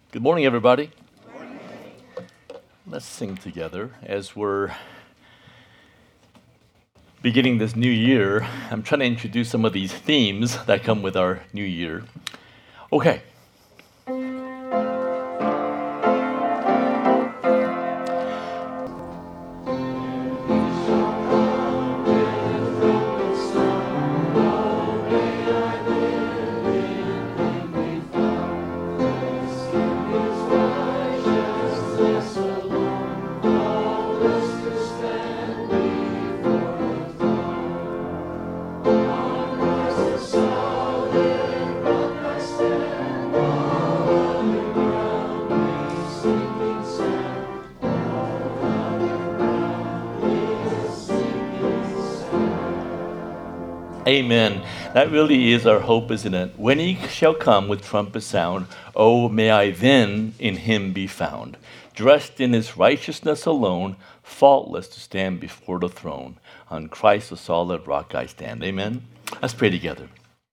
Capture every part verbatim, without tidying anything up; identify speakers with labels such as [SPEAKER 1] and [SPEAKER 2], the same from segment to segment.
[SPEAKER 1] Good morning, everybody. Let's sing together as we're beginning this new year. I'm trying to introduce some of these themes that come with our new year. Okay. Amen. That really is our hope, isn't it? When he shall come with trumpet sound, oh, may I then in him be found, dressed in his righteousness alone, faultless to stand before the throne. On Christ the solid rock I stand. Amen. Let's pray together.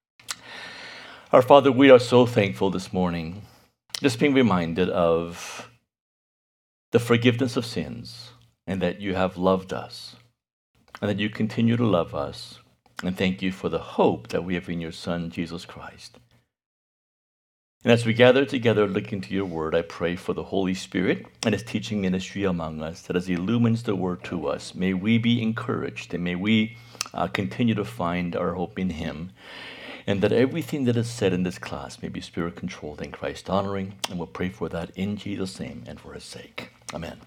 [SPEAKER 1] Our Father, we are so thankful this morning, just being reminded of the forgiveness of sins, and that you have loved us, and that you continue to love us. And thank you for the hope that we have in your Son, Jesus Christ. And as we gather together looking to your word, I pray for the Holy Spirit and his teaching ministry among us, that as he illumines the word to us, may we be encouraged and may we uh, continue to find our hope in him. And that everything that is said in this class may be spirit-controlled and Christ-honoring. And we'll pray for that in Jesus' name and for his sake. Amen.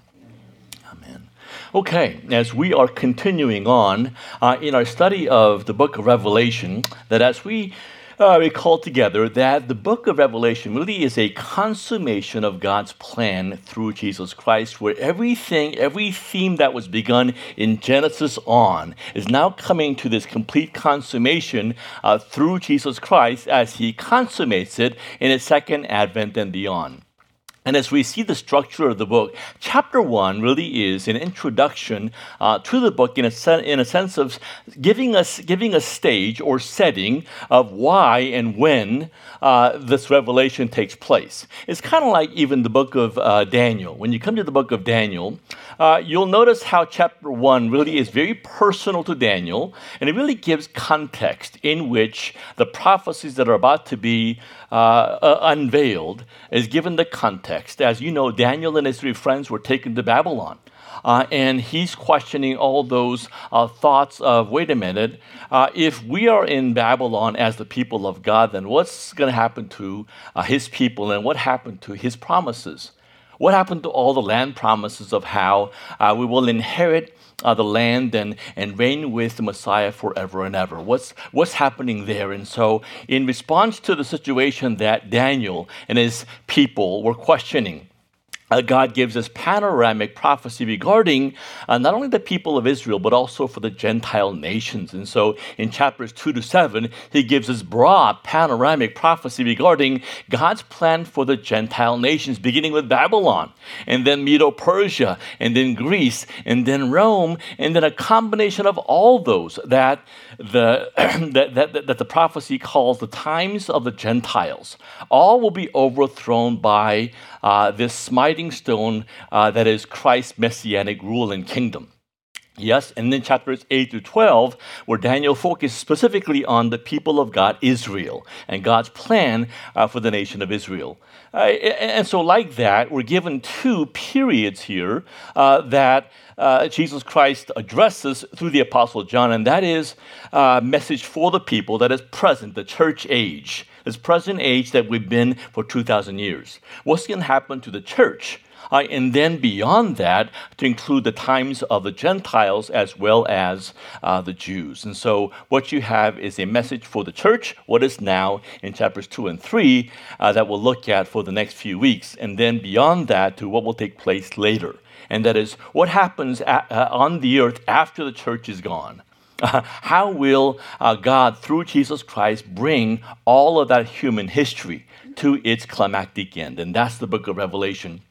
[SPEAKER 1] Amen. Okay, as we are continuing on uh, in our study of the book of Revelation, that as we uh, recall together that the book of Revelation really is a consummation of God's plan through Jesus Christ, where everything, every theme that was begun in Genesis on is now coming to this complete consummation uh, through Jesus Christ as he consummates it in his second advent and beyond. And as we see the structure of the book, chapter one really is an introduction uh, to the book in a, sen- in a sense of giving us giving a stage or setting of why and when uh, this revelation takes place. It's kind of like even the book of uh, Daniel. When you come to the book of Daniel, uh, you'll notice how chapter one really is very personal to Daniel, and it really gives context in which the prophecies that are about to be uh, uh, unveiled is given the context. As you know, Daniel and his three friends were taken to Babylon. Uh, and he's questioning all those uh, thoughts of, wait a minute, uh, if we are in Babylon as the people of God, then what's going to happen to uh, his people and what happened to his promises? What happened to all the land promises of how uh, we will inherit Uh, the land and, and reign with the Messiah forever and ever? What's, what's happening there? And so in response to the situation that Daniel and his people were questioning, Uh, God gives us panoramic prophecy regarding uh, not only the people of Israel, but also for the Gentile nations. And so in chapters two to seven, he gives us broad panoramic prophecy regarding God's plan for the Gentile nations, beginning with Babylon, and then Medo-Persia, and then Greece, and then Rome, and then a combination of all those that the, that, that, that the prophecy calls the times of the Gentiles. All will be overthrown by uh, this smiting stone uh, that is Christ's messianic rule and kingdom. Yes, and then chapters eight to twelve, where Daniel focused specifically on the people of God, Israel, and God's plan uh, for the nation of Israel. Uh, and so like that, we're given two periods here uh, that uh, Jesus Christ addresses through the Apostle John, and that is a message for the people that is present, the church age, this present age that we've been for two thousand years. What's going to happen to the church? Uh, and then beyond that, to include the times of the Gentiles as well as uh, the Jews. And so what you have is a message for the church, what is now in chapters two and three, uh, that we'll look at for the next few weeks. And then beyond that, to what will take place later. And that is what happens at, uh, on the earth after the church is gone. Uh, how will uh, God, through Jesus Christ, bring all of that human history to its climactic end? And that's the book of Revelation.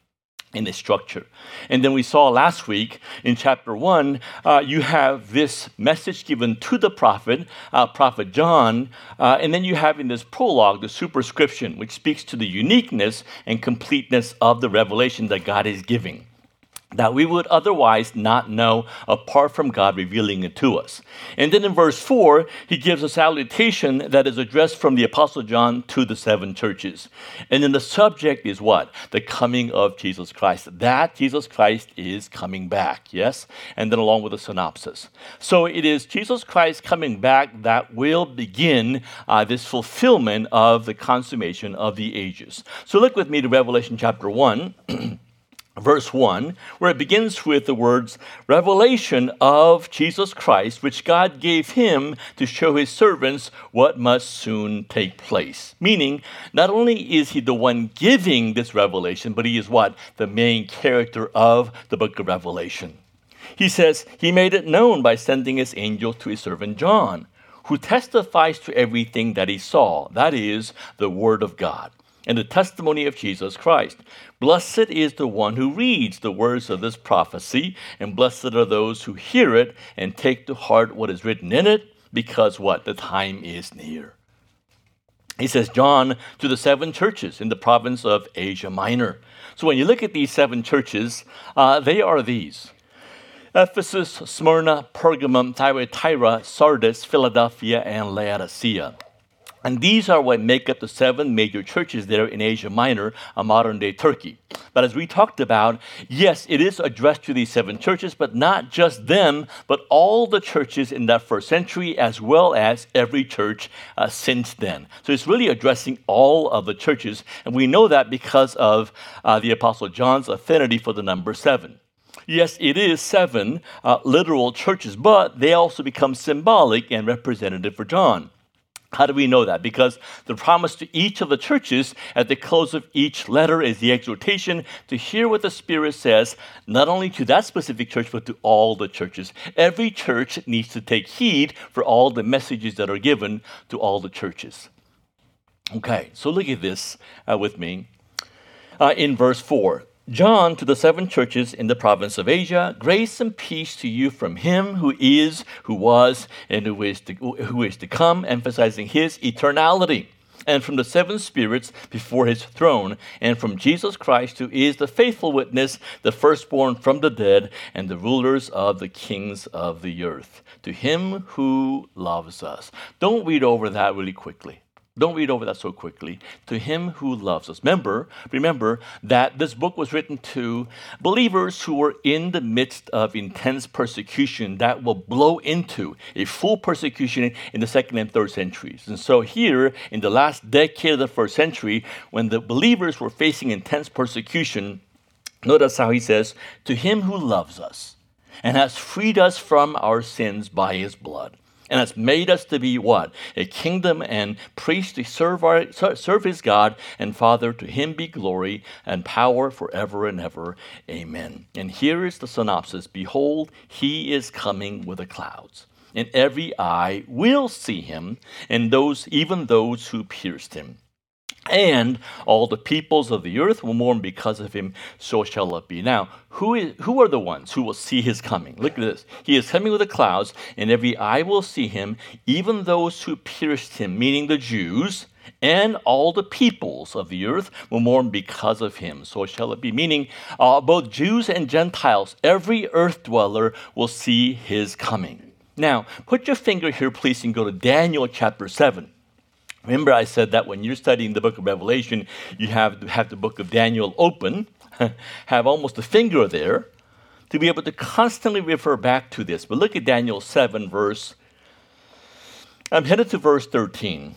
[SPEAKER 1] in the structure. And then we saw last week in chapter one, uh, you have this message given to the prophet, uh, Prophet John, uh, and then you have in this prologue the superscription, which speaks to the uniqueness and completeness of the revelation that God is giving, that we would otherwise not know apart from God revealing it to us. And then in verse four, he gives a salutation that is addressed from the Apostle John to the seven churches. And then the subject is what? The coming of Jesus Christ. That Jesus Christ is coming back, yes? And then along with a synopsis. So it is Jesus Christ coming back that will begin uh, this fulfillment of the consummation of the ages. So look with me to Revelation chapter one. Verse one, where it begins with the words, revelation of Jesus Christ, which God gave him to show his servants what must soon take place. Meaning, not only is he the one giving this revelation, but he is what? The main character of the book of Revelation. He says, he made it known by sending his angel to his servant John, who testifies to everything that he saw, that is, the word of God, and the testimony of Jesus Christ. Blessed is the one who reads the words of this prophecy, and blessed are those who hear it and take to heart what is written in it, because what? The time is near. He says, John to the seven churches in the province of Asia Minor. So when you look at these seven churches, uh, they are these: Ephesus, Smyrna, Pergamum, Thyatira, Sardis, Philadelphia, and Laodicea. And these are what make up the seven major churches there in Asia Minor, a modern-day Turkey. But as we talked about, yes, it is addressed to these seven churches, but not just them, but all the churches in that first century, as well as every church uh, since then. So it's really addressing all of the churches, and we know that because of uh, the Apostle John's affinity for the number seven. Yes, it is seven uh, literal churches, but they also become symbolic and representative for John. How do we know that? Because the promise to each of the churches at the close of each letter is the exhortation to hear what the Spirit says, not only to that specific church, but to all the churches. Every church needs to take heed for all the messages that are given to all the churches. Okay, so look at this uh, with me. Uh, in verse four, John to the seven churches in the province of Asia, grace and peace to you from him who is, who was, and who is to, who is to come, emphasizing his eternality, and from the seven spirits before his throne, and from Jesus Christ, who is the faithful witness, the firstborn from the dead, and the rulers of the kings of the earth. To him who loves us. Don't read over that really quickly. Don't read over that so quickly. To him who loves us. Remember, remember that this book was written to believers who were in the midst of intense persecution that will blow into a full persecution in the second and third centuries. And so here, in the last decade of the first century, when the believers were facing intense persecution, notice how he says, to him who loves us and has freed us from our sins by his blood, and has made us to be what? A kingdom and priests to serve, our, serve his God and Father. To him be glory and power forever and ever. Amen. And here is the synopsis. Behold, he is coming with the clouds, and every eye will see him, and those, even those who pierced him. And all the peoples of the earth will mourn because of him, so shall it be. Now, who is who are the ones who will see his coming? Look at this. He is coming with the clouds, and every eye will see him, even those who pierced him, meaning the Jews, and all the peoples of the earth will mourn because of him, so shall it be. Meaning, uh, both Jews and Gentiles, every earth dweller will see his coming. Now, put your finger here, please, and go to Daniel chapter seven. Remember, I said that when you're studying the book of Revelation, you have to have the book of Daniel open, have almost a finger there, to be able to constantly refer back to this. But look at Daniel seven, verse, I'm headed to verse thirteen.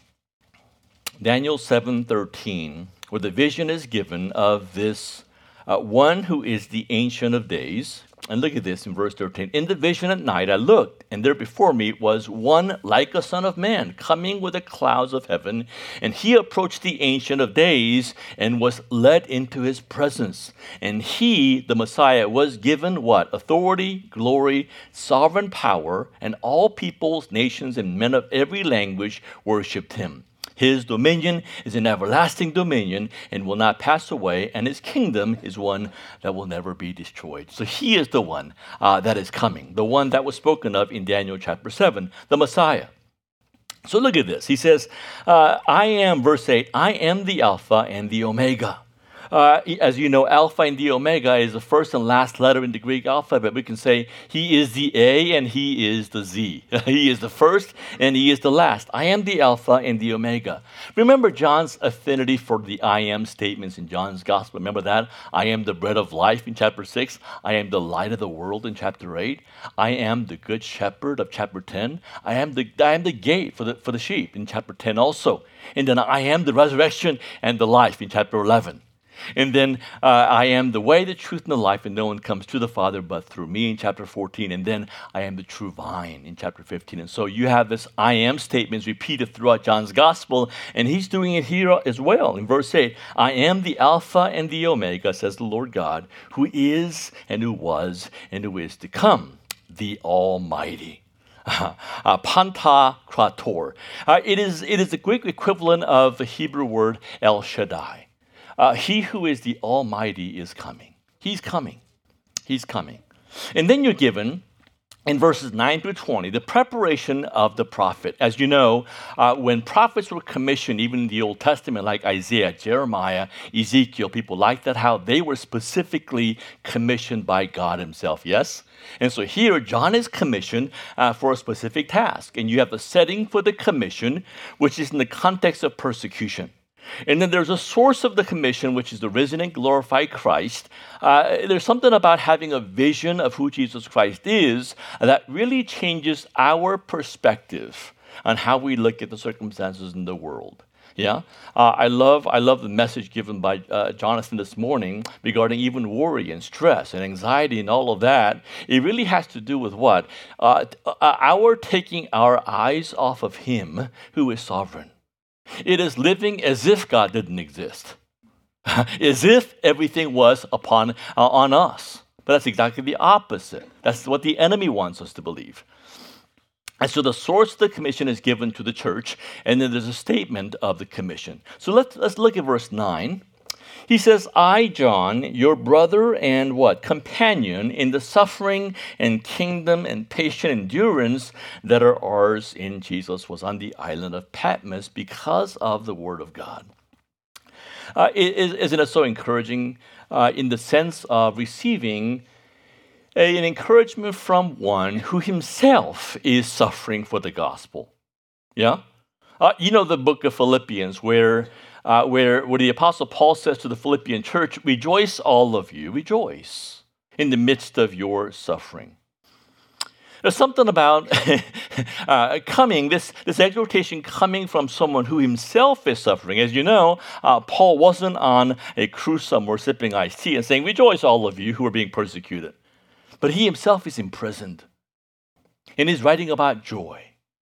[SPEAKER 1] Daniel seven thirteen, where the vision is given of this uh, one who is the Ancient of Days. And look at this in verse thirteen. In the vision at night I looked, and there before me was one like a son of man, coming with the clouds of heaven. And he approached the Ancient of Days and was led into his presence. And he, the Messiah, was given what? Authority, glory, sovereign power, and all peoples, nations, and men of every language worshipped him. His dominion is an everlasting dominion and will not pass away, and his kingdom is one that will never be destroyed. So he is the one uh, that is coming, the one that was spoken of in Daniel chapter seven, the Messiah. So look at this. He says, uh, I am, verse eight, I am the Alpha and the Omega. Uh, as you know, Alpha and the Omega is the first and last letter in the Greek alphabet. We can say he is the A and he is the Z. He is the first and he is the last. I am the Alpha and the Omega. Remember John's affinity for the I am statements in John's Gospel. Remember that? I am the bread of life in chapter six. I am the light of the world in chapter eight. I am the good shepherd of chapter ten. I am the, I am the gate for the, for the sheep in chapter ten also. And then I am the resurrection and the life in chapter eleven. And then uh, I am the way, the truth, and the life, and no one comes to the Father but through me in chapter fourteen. And then I am the true vine in chapter fifteen. And so you have this I am statements repeated throughout John's gospel, and he's doing it here as well. In verse eight, I am the Alpha and the Omega, says the Lord God, who is and who was and who is to come, the Almighty. Uh, Pantokrator. Uh, it is it is the Greek equivalent of the Hebrew word El Shaddai. Uh, he who is the Almighty is coming. He's coming. He's coming. And then you're given, in verses nine through twenty, the preparation of the prophet. As you know, uh, when prophets were commissioned, even in the Old Testament, like Isaiah, Jeremiah, Ezekiel, people like that, how they were specifically commissioned by God himself, yes? And so here, John is commissioned uh, for a specific task. And you have the setting for the commission, which is in the context of persecution. And then there's a source of the commission, which is the risen and glorified Christ. Uh, there's something about having a vision of who Jesus Christ is that really changes our perspective on how we look at the circumstances in the world. Yeah, uh, I love I love the message given by uh, Jonathan this morning regarding even worry and stress and anxiety and all of that. It really has to do with what? Uh, our taking our eyes off of Him who is sovereign. It is living as if God didn't exist, as if everything was upon uh, on us. But that's exactly the opposite. That's what the enemy wants us to believe. And so the source of the commission is given to the church, and then there's a statement of the commission. So let's let's look at verse nine. He says, I, John, your brother and what? Companion in the suffering and kingdom and patient endurance that are ours in Jesus, was on the island of Patmos because of the word of God. Uh, isn't it so encouraging uh, in the sense of receiving a, an encouragement from one who himself is suffering for the gospel? Yeah? Uh, you know the book of Philippians where Uh, where, where the Apostle Paul says to the Philippian church, rejoice all of you, rejoice in the midst of your suffering. There's something about uh, coming, this, this exhortation coming from someone who himself is suffering. As you know, uh, Paul wasn't on a cruise somewhere sipping iced tea and saying, rejoice all of you who are being persecuted. But he himself is imprisoned. And he's writing about joy.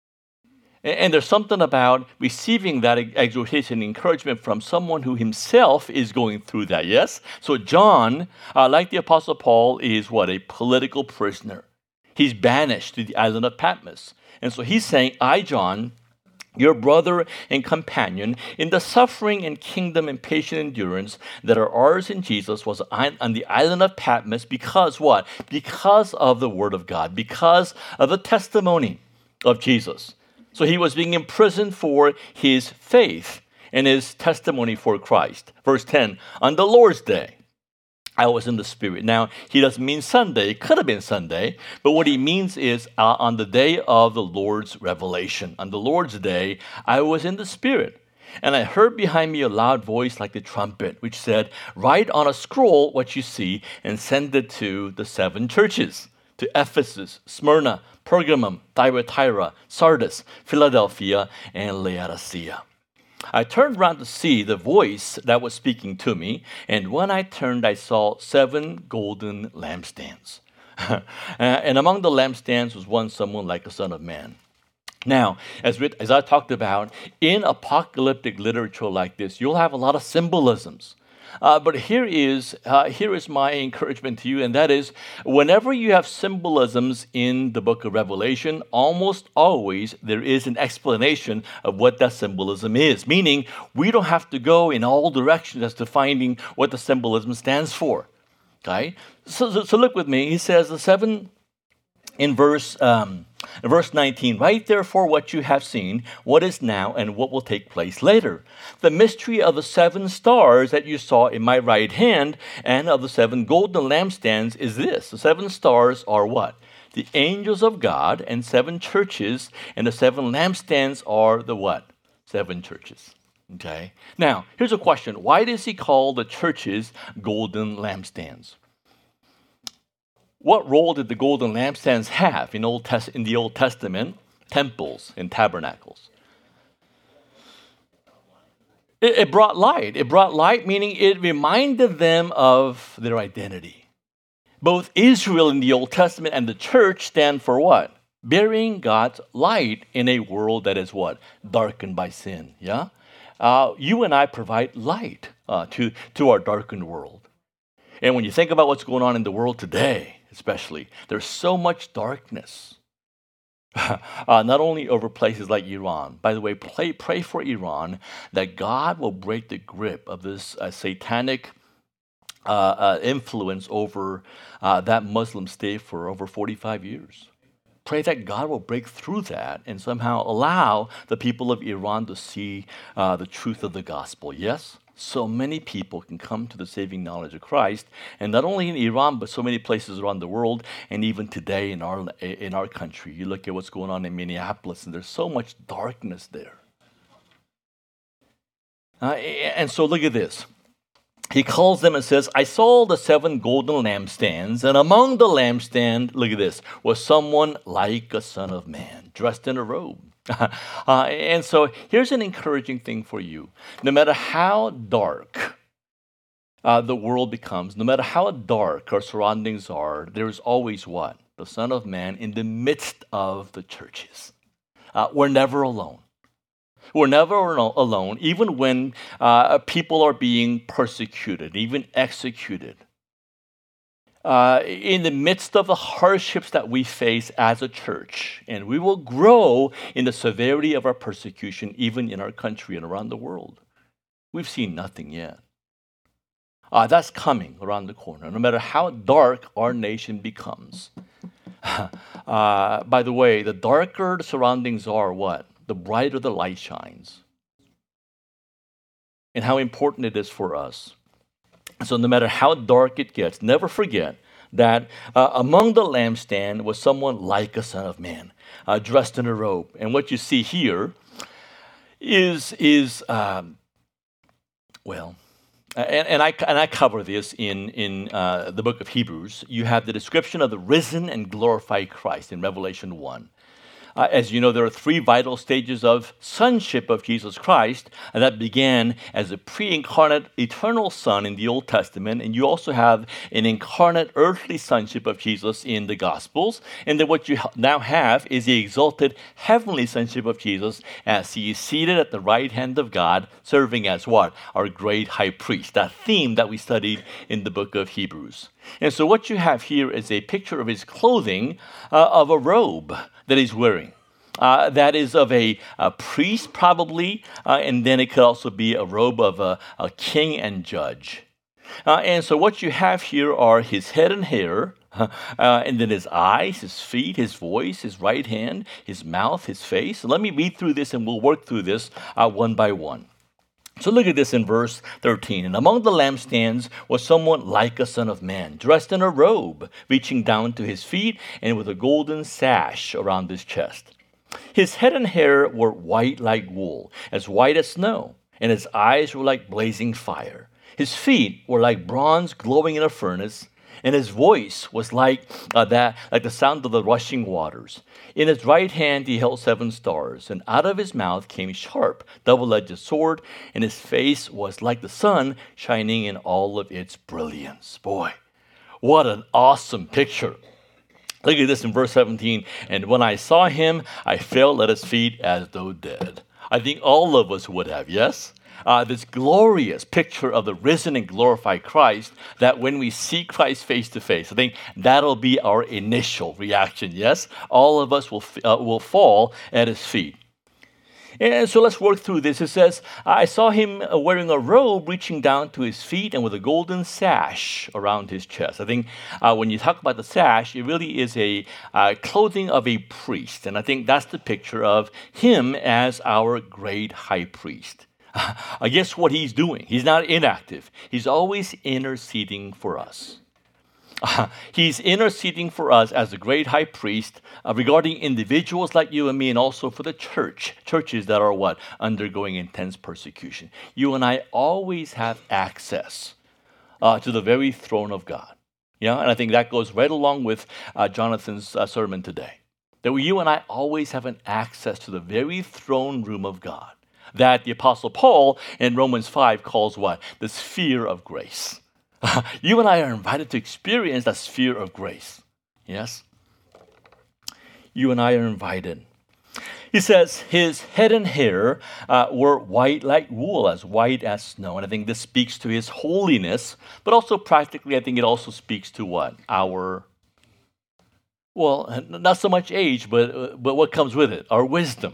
[SPEAKER 1] And there's something about receiving that exhortation, encouragement from someone who himself is going through that, yes? So John, uh, like the Apostle Paul, is what? A political prisoner. He's banished to the island of Patmos. And so he's saying, I, John, your brother and companion, in the suffering and kingdom and patient endurance that are ours in Jesus, was on the island of Patmos because what? Because of the word of God, because of the testimony of Jesus. So he was being imprisoned for his faith and his testimony for Christ. Verse ten, on the Lord's day, I was in the Spirit. Now, he doesn't mean Sunday. It could have been Sunday. But what he means is uh, on the day of the Lord's revelation. On the Lord's day, I was in the Spirit. And I heard behind me a loud voice like the trumpet, which said, write on a scroll what you see and send it to the seven churches. To Ephesus, Smyrna, Pergamum, Thyatira, Sardis, Philadelphia, and Laodicea. I turned around to see the voice that was speaking to me, and when I turned, I saw seven golden lampstands. And among the lampstands was one someone like a son of man. Now, as, we, as I talked about, in apocalyptic literature like this, you'll have a lot of symbolisms. Uh, but here is uh, here is my encouragement to you, and that is, whenever you have symbolisms in the book of Revelation, almost always there is an explanation of what that symbolism is. Meaning, we don't have to go in all directions as to finding what the symbolism stands for. Okay, so so, so look with me. He says the seven in verse. Um, In verse nineteen, write therefore what you have seen, what is now, and what will take place later. The mystery of the seven stars that you saw in my right hand and of the seven golden lampstands is this. The seven stars are what? The angels of God and seven churches, and the seven lampstands are the what? Seven churches. Okay. Now, here's a question. Why does he call the churches golden lampstands? What role did the golden lampstands have in, Old Test- in the Old Testament temples and tabernacles? It, it brought light. It brought light, meaning it reminded them of their identity. Both Israel in the Old Testament and the church stand for what? Bearing God's light in a world that is what? Darkened by sin. Yeah? Uh, you and I provide light uh, to, to our darkened world. And when you think about what's going on in the world today, especially, there's so much darkness. uh, not only over places like Iran. By the way, pray, pray for Iran that God will break the grip of this uh, satanic uh, uh, influence over uh, that Muslim state for over forty-five years. Pray that God will break through that and somehow allow the people of Iran to see uh, the truth of the gospel. Yes? So many people can come to the saving knowledge of Christ, and not only in Iran, but so many places around the world, and even today in our in our country. You look at what's going on in Minneapolis, and there's so much darkness there. Uh, and so look at this. He calls them and says, I saw the seven golden lampstands, and among the lampstand, look at this, was someone like a son of man, dressed in a robe. uh, and so here's an encouraging thing for you. No matter how dark uh, the world becomes, no matter how dark our surroundings are, there's always what? The Son of Man in the midst of the churches. Uh, we're never alone. We're never alone, even when uh, people are being persecuted, even executed. Uh, in the midst of the hardships that we face as a church, and we will grow in the severity of our persecution even in our country and around the world. We've seen nothing yet. Uh, that's coming around the corner, no matter how dark our nation becomes. uh, by the way, the darker the surroundings are, what? The brighter the light shines. And how important it is for us. So no matter how dark it gets, never forget that uh, among the lampstand was someone like a son of man, uh, dressed in a robe. And what you see here is, is um, well, and, and, I, and I cover this in, in uh, the book of Hebrews. You have the description of the risen and glorified Christ in Revelation one. Uh, as you know, there are three vital stages of sonship of Jesus Christ, and that began as a pre-incarnate eternal Son in the Old Testament, and you also have an incarnate earthly sonship of Jesus in the Gospels, and then what you now have is the exalted heavenly sonship of Jesus as he is seated at the right hand of God, serving as what? Our great high priest, that theme that we studied in the book of Hebrews. And so what you have here is a picture of his clothing, uh, of a robe that he's wearing. Uh, that is of a, a priest, probably, uh, and then it could also be a robe of a, a king and judge. Uh, and so what you have here are his head and hair, uh, and then his eyes, his feet, his voice, his right hand, his mouth, his face. Let me read through this, and we'll work through this uh, one by one. So look at this in verse thirteen. And among the lampstands was someone like a son of man, dressed in a robe, reaching down to his feet, and with a golden sash around his chest. His head and hair were white like wool, as white as snow, and his eyes were like blazing fire. His feet were like bronze glowing in a furnace, and his voice was like uh, that, like the sound of the rushing waters. In his right hand he held seven stars, and out of his mouth came a sharp, double-edged sword, and his face was like the sun shining in all of its brilliance. Boy, what an awesome picture. Look at this in verse seventeen. And when I saw him, I fell at his feet as though dead. I think all of us would have, yes? Uh, this glorious picture of the risen and glorified Christ, that when we see Christ face to face, I think that'll be our initial reaction, yes? All of us will, uh, will fall at his feet. And so let's work through this. It says, I saw him wearing a robe reaching down to his feet and with a golden sash around his chest. I think uh, when you talk about the sash, it really is a uh, clothing of a priest. And I think that's the picture of him as our great high priest. Uh, guess what he's doing? He's not inactive. He's always interceding for us. Uh, he's interceding for us as the great high priest uh, regarding individuals like you and me, and also for the church, churches that are what? Undergoing intense persecution. You and I always have access uh, to the very throne of God. Yeah, and I think that goes right along with uh, Jonathan's uh, sermon today. That you and I always have an access to the very throne room of God. That the Apostle Paul in Romans five calls what? The sphere of grace. You and I are invited to experience that sphere of grace. Yes? You and I are invited. He says his head and hair uh, were white like wool, as white as snow. And I think this speaks to his holiness, but also practically, I think it also speaks to what? Our, well, not so much age, but uh, but what comes with it? Our wisdom.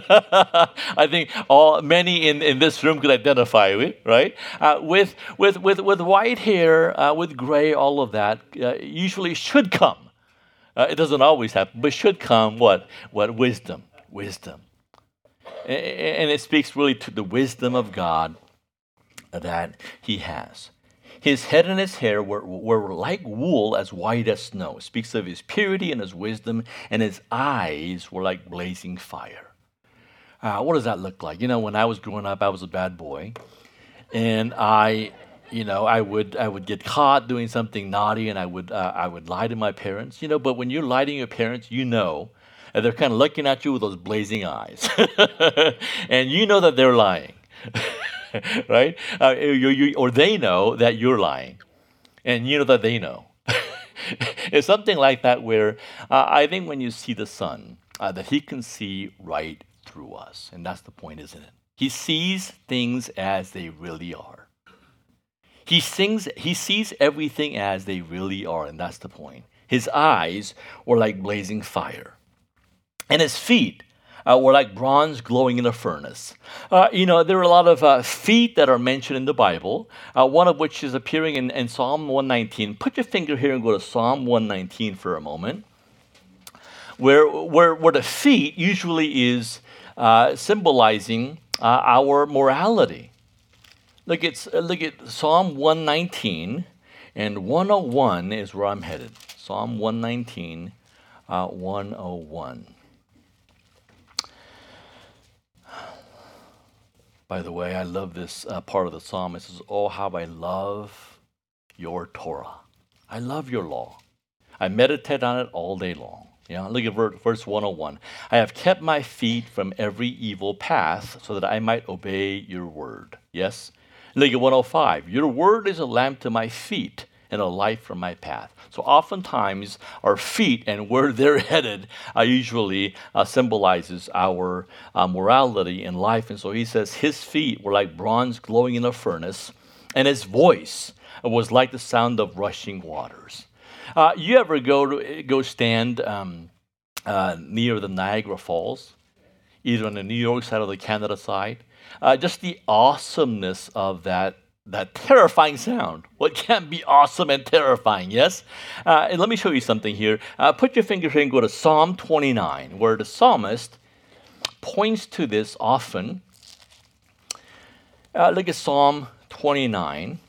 [SPEAKER 1] I think all many in, in this room could identify with, right? Uh, with with with with white hair, uh, with gray, all of that uh, usually should come. Uh, it doesn't always happen, but should come what? What wisdom? Wisdom. And, and it speaks really to the wisdom of God that he has. His head and his hair were, were like wool, as white as snow. It speaks of his purity and his wisdom, and his eyes were like blazing fire. Uh, what does that look like? You know, when I was growing up, I was a bad boy, and I, you know, I would I would get caught doing something naughty, and I would uh, I would lie to my parents. You know, but when you're lying to your parents, you know, and they're kind of looking at you with those blazing eyes, and you know that they're lying. Right? Uh, you, you, or they know that you're lying, and you know that they know. It's something like that where uh, I think when you see the Son, uh, that he can see right through us. And that's the point, isn't it? He sees things as they really are. He, sings, he sees everything as they really are, and that's the point. His eyes were like blazing fire, and his feet Uh, were like bronze glowing in a furnace. Uh, you know, there are a lot of uh, feet that are mentioned in the Bible, uh, one of which is appearing in, in Psalm one nineteen. Put your finger here and go to Psalm one nineteen for a moment, where, where, where the feet usually is uh, symbolizing uh, our morality. Look at, look at Psalm one nineteen, and one oh one is where I'm headed. Psalm one nineteen, uh, one oh one. By the way, I love this uh, part of the psalm. It says, oh, how I love your Torah. I love your law. I meditate on it all day long. Yeah, look at verse one oh one. I have kept my feet from every evil path so that I might obey your word. Yes? Look at one oh five. Your word is a lamp to my feet and a light from my path. So oftentimes our feet and where they're headed uh, usually uh, symbolizes our uh, morality in life. And so he says his feet were like bronze glowing in a furnace, and his voice was like the sound of rushing waters. Uh, you ever go to, go stand um, uh, near the Niagara Falls, either on the New York side or the Canada side? Uh, just the awesomeness of that That terrifying sound. What can be awesome and terrifying, yes? Uh, and let me show you something here. Uh, put your finger here and go to Psalm twenty-nine, where the psalmist points to this often. Uh, look at Psalm twenty-nine,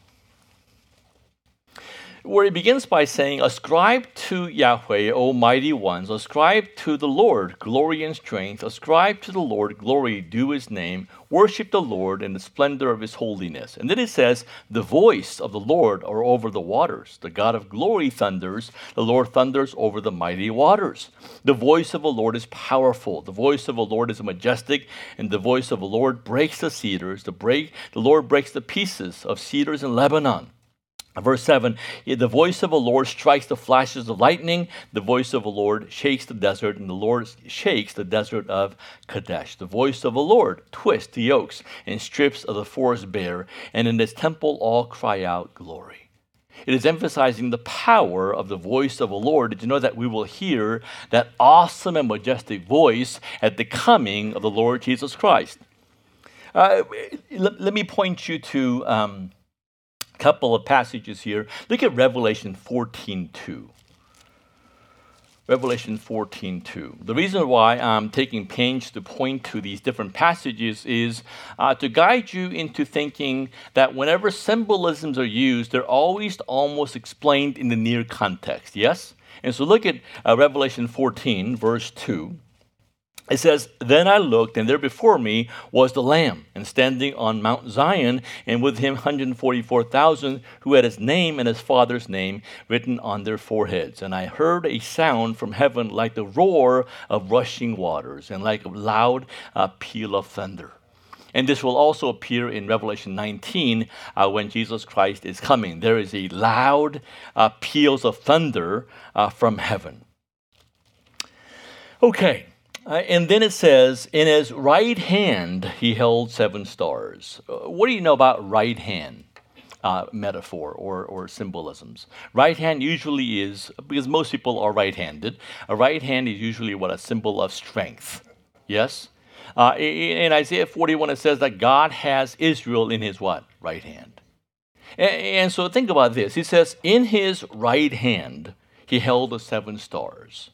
[SPEAKER 1] where he begins by saying, ascribe to Yahweh, O mighty ones, ascribe to the Lord glory and strength, ascribe to the Lord glory due his name, worship the Lord in the splendor of his holiness. And then it says, the voice of the Lord are over the waters. The God of glory thunders. The Lord thunders over the mighty waters. The voice of the Lord is powerful. The voice of the Lord is majestic. And the voice of the Lord breaks the cedars. The, break, the Lord breaks the pieces of cedars in Lebanon. Verse seven, the voice of the Lord strikes the flashes of lightning. The voice of the Lord shakes the desert, and the Lord shakes the desert of Kadesh. The voice of the Lord twists the oaks and strips of the forest bare, and in his temple all cry out glory. It is emphasizing the power of the voice of the Lord. Did you know that we will hear that awesome and majestic voice at the coming of the Lord Jesus Christ? Uh, let, let me point you to... Um, couple of passages here. Look at Revelation fourteen two. Revelation fourteen two. The reason why I'm taking pains to point to these different passages is uh, to guide you into thinking that whenever symbolisms are used, they're always almost explained in the near context, yes? And so look at uh, Revelation fourteen, verse two. It says, "Then I looked, and there before me was the Lamb, and standing on Mount Zion, and with him one hundred forty-four thousand, who had his name and his father's name written on their foreheads. And I heard a sound from heaven like the roar of rushing waters, and like a loud uh, peal of thunder." And this will also appear in Revelation nineteen uh, when Jesus Christ is coming. There is a loud uh, peals of thunder uh, from heaven. Okay. Uh, and then it says, in his right hand he held seven stars. Uh, what do you know about right hand uh, metaphor or, or symbolisms? Right hand usually is, because most people are right-handed, a right hand is usually what, a symbol of strength. Yes? Uh, in, in Isaiah forty-one it says that God has Israel in his what? Right hand. And, and so think about this. He says, in his right hand he held the seven stars.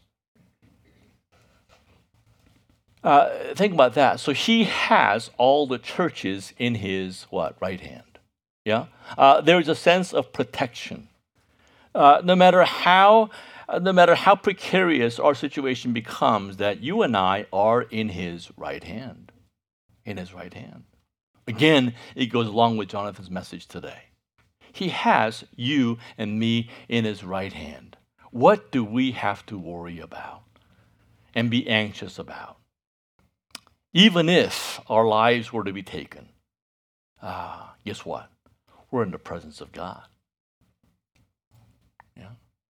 [SPEAKER 1] Uh, think about that. So he has all the churches in his what? Right hand. Yeah. Uh, there is a sense of protection. Uh, no matter how, uh, no matter how precarious our situation becomes, that you and I are in his right hand. In his right hand. Again, it goes along with Jonathan's message today. He has you and me in his right hand. What do we have to worry about and be anxious about? Even if our lives were to be taken, ah, uh, guess what? We're in the presence of God. Yeah.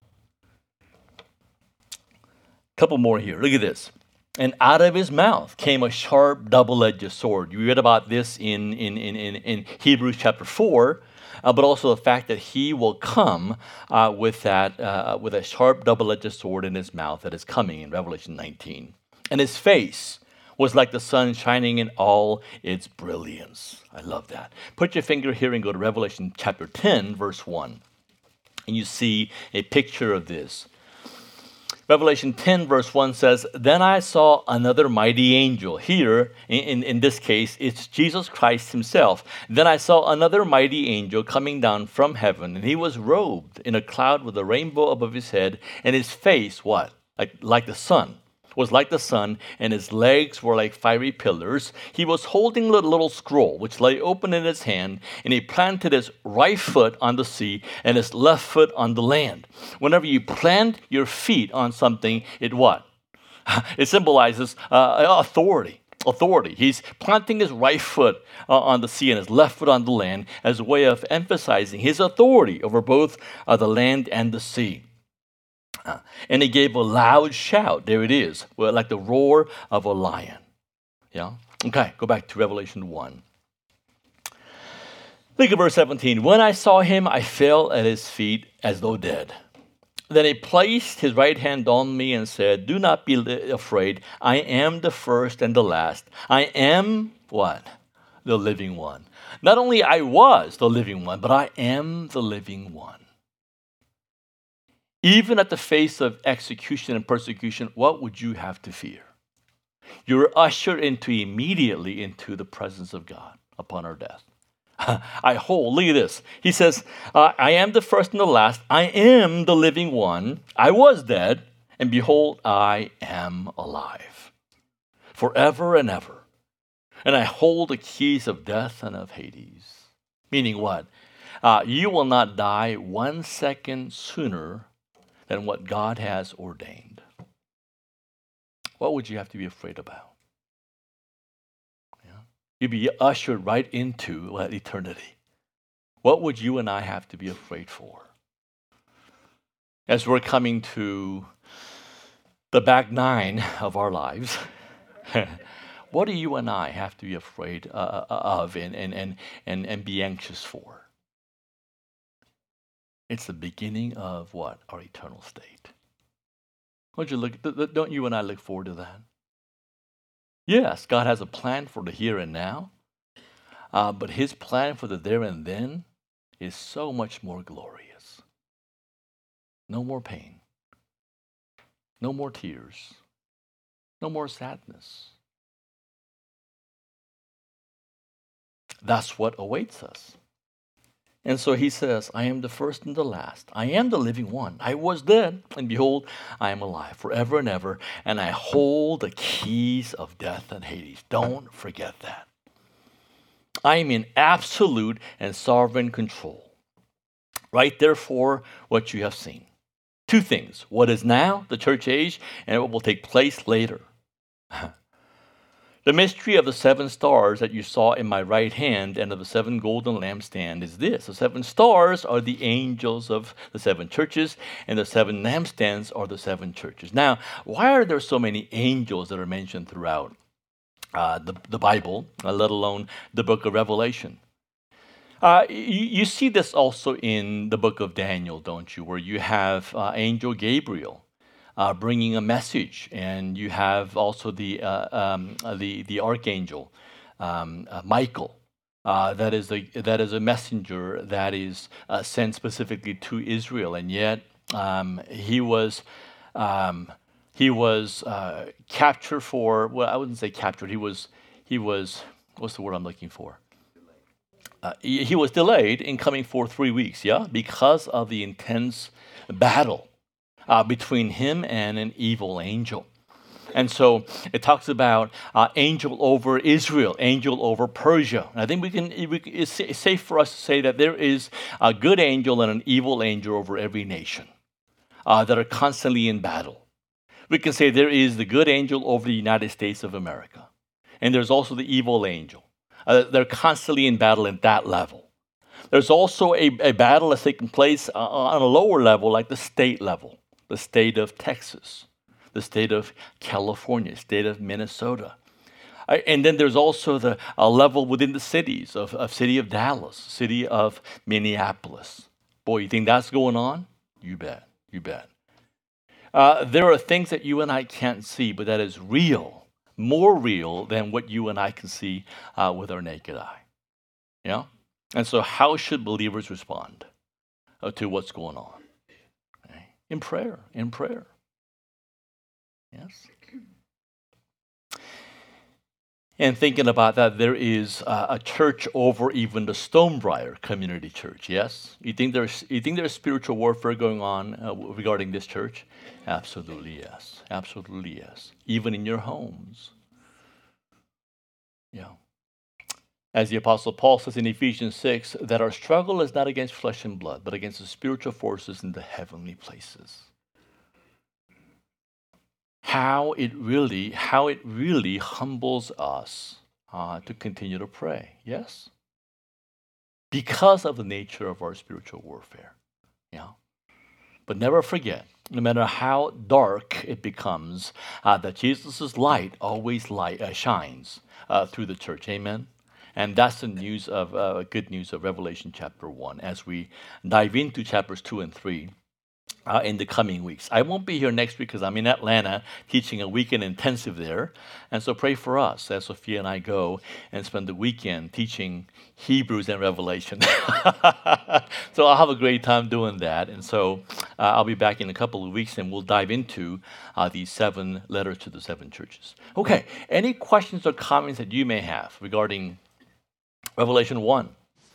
[SPEAKER 1] Couple more here. Look at this. And out of his mouth came a sharp, double-edged sword. You read about this in in in in, in Hebrews chapter four, uh, but also the fact that he will come uh, with that uh, with a sharp, double-edged sword in his mouth that is coming in Revelation nineteen. And his face was like the sun shining in all its brilliance. I love that. Put your finger here and go to Revelation chapter ten, verse one. And you see a picture of this. Revelation ten, verse one says, "Then I saw another mighty angel." Here, in, in, in this case, it's Jesus Christ himself. "Then I saw another mighty angel coming down from heaven, and he was robed in a cloud with a rainbow above his head, and his face, what? Like, like the sun. Was like the sun, and his legs were like fiery pillars. He was holding a little scroll, which lay open in his hand, and he planted his right foot on the sea and his left foot on the land. Whenever you plant your feet on something, it what? It symbolizes uh, authority. Authority. He's planting his right foot uh, on the sea and his left foot on the land as a way of emphasizing his authority over both uh, the land and the sea. Uh, and he gave a loud shout. There it is, well, like the roar of a lion. Yeah. Okay. Go back to Revelation one. Look at verse seventeen. "When I saw him, I fell at his feet as though dead. Then he placed his right hand on me and said, 'Do not be afraid. I am the first and the last. I am what? The living one. Not only I was the living one, but I am the living one.'" Even at the face of execution and persecution, what would you have to fear? You're ushered into immediately into the presence of God upon our death. I hold, look at this. He says, uh, "I am the first and the last. I am the living one. I was dead, and behold, I am alive forever and ever. And I hold the keys of death and of Hades." Meaning what? Uh, you will not die one second sooner than what God has ordained. What would you have to be afraid about? Yeah. You'd be ushered right into what, eternity What would you and I have to be afraid for? As we're coming to the back nine of our lives, what do you and I have to be afraid uh, of and, and, and, and, and be anxious for? It's the beginning of what? Our eternal state. Don't you, look, don't you and I look forward to that? Yes, God has a plan for the here and now, uh, but his plan for the there and then is so much more glorious. No more pain. No more tears. No more sadness. That's what awaits us. And so he says, I am the first and the last. I am the living one. I was dead, and behold, I am alive forever and ever, and I hold the keys of death and Hades. Don't forget that. I am in absolute and sovereign control. Write therefore what you have seen. Two things, what is now, the church age, and what will take place later. The mystery of the seven stars that you saw in my right hand and of the seven golden lampstands is this. The seven stars are the angels of the seven churches, and the seven lampstands are the seven churches. Now, why are there so many angels that are mentioned throughout uh, the, the Bible, uh, let alone the book of Revelation? Uh, you, you see this also in the book of Daniel, don't you, where you have uh, angel Gabriel uh, bringing a message, and you have also the uh, um, uh, the the archangel um, uh, Michael. Uh, that is a that is a messenger that is uh, sent specifically to Israel, and yet um, he was um, he was uh, captured for, well, I wouldn't say captured. He was he was what's the word I'm looking for? Uh, he, he was delayed in coming for three weeks, yeah, because of the intense battle uh, between him and an evil angel. And so it talks about uh, angel over Israel, angel over Persia. And I think we can, we, it's safe for us to say that there is a good angel and an evil angel over every nation uh, that are constantly in battle. We can say there is the good angel over the United States of America. And there's also the evil angel. Uh, they're constantly in battle at that level. There's also a, a battle that's taking place uh, on a lower level, like the state level, the state of Texas, the state of California, state of Minnesota. Uh, and then there's also the uh, level within the cities of, of city of Dallas, city of Minneapolis. Boy, you think that's going on? You bet, you bet. Uh, there are things that you and I can't see, but that is real. More real than what you and I can see uh, with our naked eye. You know? And so how should believers respond uh, to what's going on? Okay. In prayer, in prayer. Yes? And thinking about that, there is uh, a church over even the Stonebriar Community Church, yes? You think there's, you think there's spiritual warfare going on uh, regarding this church? Absolutely yes. Absolutely yes. Even in your homes. Yeah. As the Apostle Paul says in Ephesians six, that our struggle is not against flesh and blood, but against the spiritual forces in the heavenly places. How it really, how it really humbles us uh, to continue to pray, yes? Because of the nature of our spiritual warfare, yeah. But never forget, no matter how dark it becomes, uh, that Jesus' light always light uh, shines uh, through the church, amen? And that's the news of uh, good news of Revelation chapter one as we dive into chapters two and three. Uh, in the coming weeks. I won't be here next week because I'm in Atlanta teaching a weekend intensive there. And so pray for us as Sophia and I go and spend the weekend teaching Hebrews and Revelation. So I'll have a great time doing that. And so uh, I'll be back in a couple of weeks and we'll dive into uh, these seven letters to the seven churches. Okay, any questions or comments that you may have regarding Revelation one?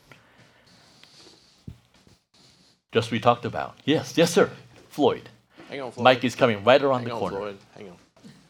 [SPEAKER 1] Just we talked about. Yes, yes, sir. Floyd.
[SPEAKER 2] Hang on, Floyd.
[SPEAKER 1] Mike is coming right around
[SPEAKER 2] Hang
[SPEAKER 1] the
[SPEAKER 2] on,
[SPEAKER 1] corner.
[SPEAKER 2] Floyd. Hang on.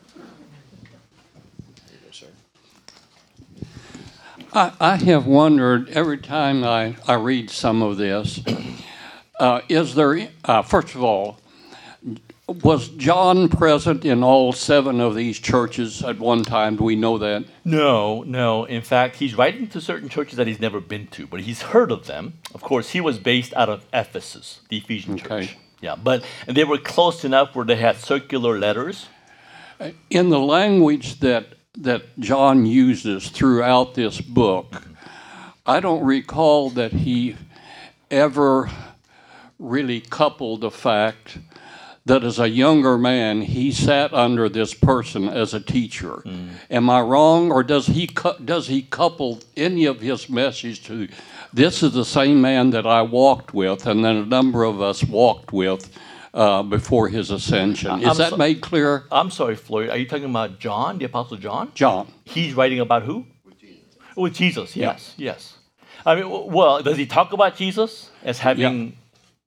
[SPEAKER 2] There you go, sir.
[SPEAKER 3] I, I have wondered every time I, I read some of this, uh, is there, uh, first of all, Was John present in all seven of these churches at one time? Do we know that?
[SPEAKER 1] No, no. In fact, he's writing to certain churches that he's never been to, but he's heard of them. Of course, he was based out of Ephesus, the Ephesian
[SPEAKER 3] Okay.
[SPEAKER 1] church. Yeah, but and they were close enough where they had circular letters.
[SPEAKER 3] In the language that that John uses throughout this book, I don't recall that he ever really coupled the fact that as a younger man, he sat under this person as a teacher. Mm. Am I wrong, or does he cu- does he couple any of his message to, this is the same man that I walked with, and then a number of us walked with uh, before his ascension? Is
[SPEAKER 1] I'm
[SPEAKER 3] that
[SPEAKER 1] so-
[SPEAKER 3] made clear?
[SPEAKER 1] I'm sorry, Floyd. Are you talking about John, the Apostle John?
[SPEAKER 3] John.
[SPEAKER 1] He's writing about who? With Jesus. With Jesus, yes, yeah. yes. I mean, w- well, does he talk about Jesus as having...
[SPEAKER 3] Yeah.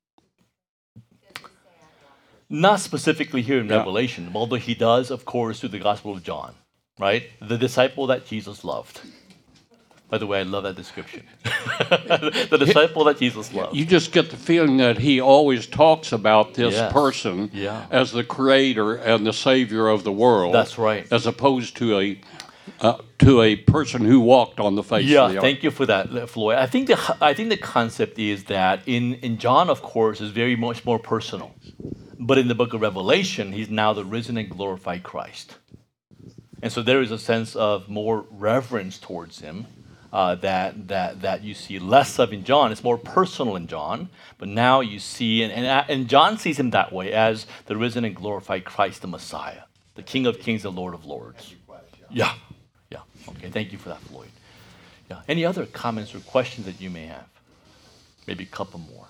[SPEAKER 1] Not specifically here in
[SPEAKER 3] Yeah.
[SPEAKER 1] Revelation, although he does, of course, through the Gospel of John, right? The disciple that Jesus loved. By the way, I love that description. The disciple that Jesus loved.
[SPEAKER 3] You just get the feeling that he always talks about this
[SPEAKER 1] Yes.
[SPEAKER 3] person
[SPEAKER 1] Yeah.
[SPEAKER 3] as the creator and the savior of the world.
[SPEAKER 1] That's right.
[SPEAKER 3] As opposed to a uh, to a person who walked on the face
[SPEAKER 1] Yeah,
[SPEAKER 3] of the earth.
[SPEAKER 1] thank you for that, Floyd. I think the I think the concept is that in, in John, of course, is very much more personal. But in the book of Revelation, he's now the risen and glorified Christ. And so there is a sense of more reverence towards him uh, that, that, that you see less of in John. It's more personal in John, but now you see, and, and, and John sees him that way as the risen and glorified Christ, the Messiah, the King of kings, the Lord of lords. Yeah, yeah. Okay, thank you for that, Floyd. Yeah. Any other comments or questions that you may have? Maybe a couple more.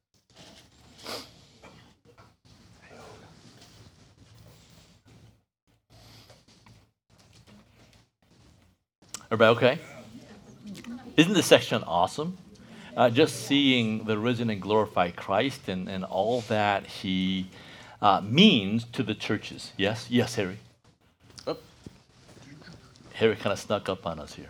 [SPEAKER 1] Everybody okay? Isn't this section awesome? Uh, just seeing the risen and glorified Christ and, and all that he uh, means to the churches. Yes? Yes, Harry?
[SPEAKER 2] Oh.
[SPEAKER 1] Harry kind of snuck up on us here.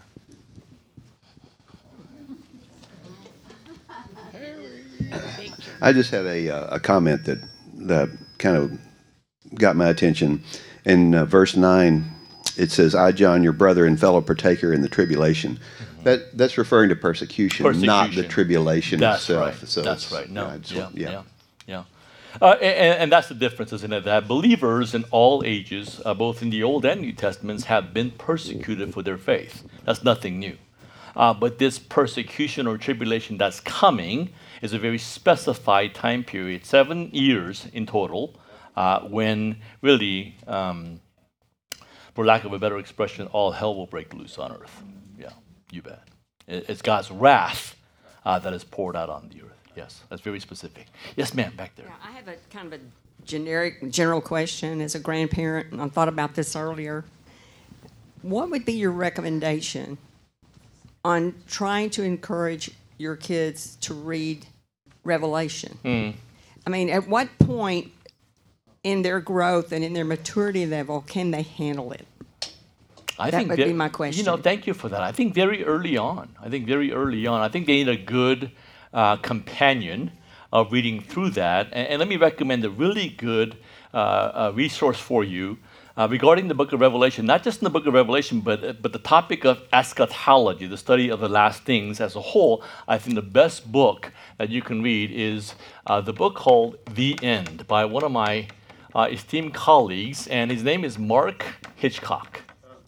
[SPEAKER 4] I just had a, uh, a comment that, that kind of got my attention. In uh, verse nine, it says, I, John, your brother and fellow partaker in the tribulation. Mm-hmm. That That's referring to persecution,
[SPEAKER 1] persecution.
[SPEAKER 4] not the tribulation
[SPEAKER 1] that's
[SPEAKER 4] itself.
[SPEAKER 1] Right.
[SPEAKER 4] So
[SPEAKER 1] that's right. No,
[SPEAKER 4] I just
[SPEAKER 1] yeah,
[SPEAKER 4] want-
[SPEAKER 1] yeah,
[SPEAKER 4] yeah.
[SPEAKER 1] yeah. Uh, and, and that's the difference, isn't it? That believers in all ages, uh, both in the Old and New Testaments, have been persecuted for their faith. That's nothing new. Uh, but this persecution or tribulation that's coming is a very specified time period, seven years in total, uh, when really, um, for lack of a better expression, all hell will break loose on earth. Yeah, you bet. It, it's God's wrath uh, that is poured out on the earth. Yes, that's very specific. Yes, ma'am, back there.
[SPEAKER 5] Yeah, I have a kind of a generic, general question as a grandparent, and I thought about this earlier. What would be your recommendation on trying to encourage your kids to read Revelation?
[SPEAKER 1] Mm.
[SPEAKER 5] I mean, at what point in their growth and in their maturity level can they handle it?
[SPEAKER 1] I
[SPEAKER 5] That
[SPEAKER 1] think
[SPEAKER 5] would
[SPEAKER 1] ve-
[SPEAKER 5] be my
[SPEAKER 1] You know,
[SPEAKER 5] question.
[SPEAKER 1] thank you for that. I think very early on. I think very early on. I think they need a good uh, companion of reading through that. And, and let me recommend a really good uh, uh, resource for you uh, regarding the book of Revelation. Not just in the book of Revelation, but but the topic of eschatology, the study of the last things as a whole. I think the best book that you can read is uh, the book called The End by one of my uh, esteemed colleagues, and his name is Mark Hitchcock.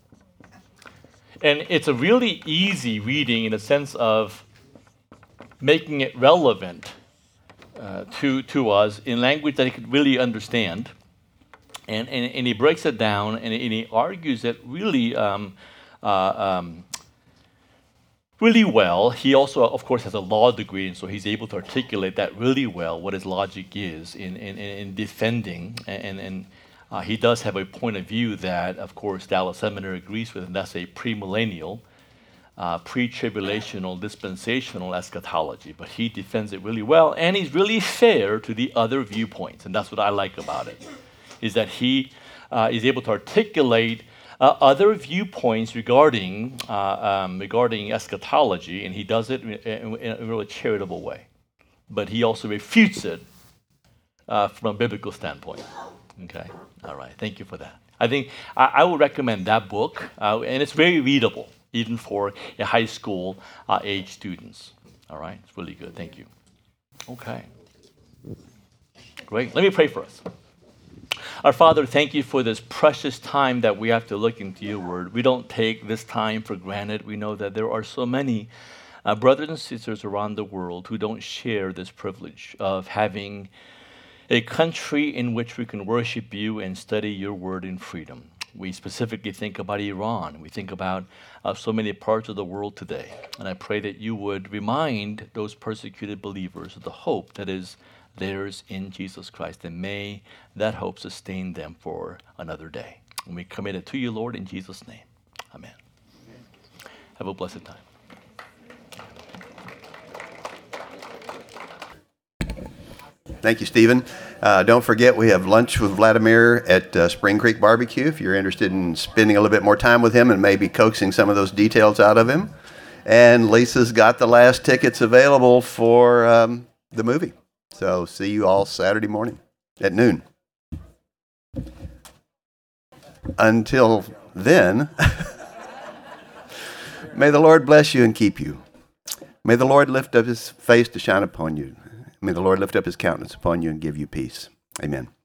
[SPEAKER 1] And it's a really easy reading in the sense of making it relevant uh, to, to us in language that he could really understand. And, and, and he breaks it down and, and he argues it really, um, uh, um, really well. He also, of course, has a law degree, and so he's able to articulate that really well, what his logic is in, in, in defending. And, and uh, he does have a point of view that, of course, Dallas Seminary agrees with, and that's a premillennial, uh, pre-tribulational, dispensational eschatology. But he defends it really well, and he's really fair to the other viewpoints, and that's what I like about it, is that he uh, is able to articulate uh, other viewpoints regarding uh, um, regarding eschatology, and he does it in, in, in a really charitable way. But he also refutes it uh, from a biblical standpoint. Okay. All right. Thank you for that. I think I, I would recommend that book, uh, and it's very readable, even for a high school uh, age students. All right. It's really good. Thank you. Okay. Great. Let me pray for us. Our Father, thank you for this precious time that we have to look into your word. We don't take this time for granted. We know that there are so many uh, brothers and sisters around the world who don't share this privilege of having a country in which we can worship you and study your word in freedom. We specifically think about Iran. We think about uh, so many parts of the world today. And I pray that you would remind those persecuted believers of the hope that is theirs in Jesus Christ. And may that hope sustain them for another day. And we commit it to you, Lord, in Jesus' name. Amen. Amen. Have a blessed time.
[SPEAKER 4] Thank you, Stephen. Uh, don't forget, we have lunch with Vladimir at uh, Spring Creek Barbecue if you're interested in spending a little bit more time with him and maybe coaxing some of those details out of him. And Lisa's got the last tickets available for um, the movie. So see you all Saturday morning at noon. Until then, may the Lord bless you and keep you. May the Lord lift up his face to shine upon you. May the Lord lift up his countenance upon you and give you peace. Amen.